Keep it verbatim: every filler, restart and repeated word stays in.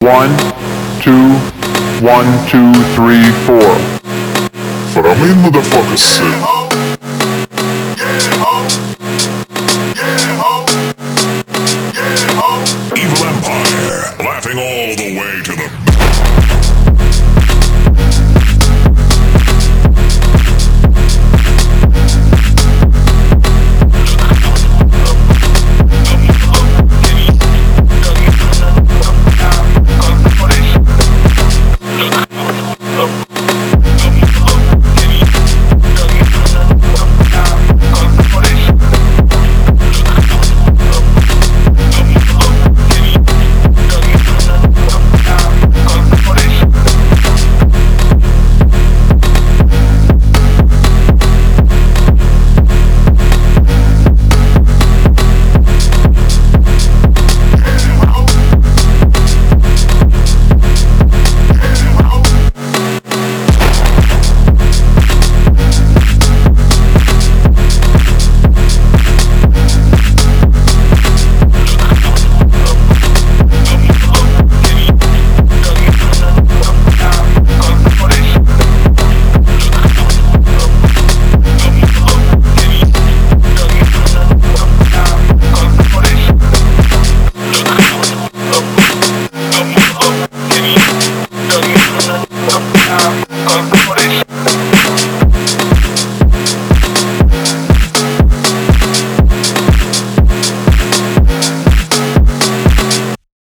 One, two, one, two, three, four. But I mean, motherfucker sick. Evil Empire, laughing all the way to the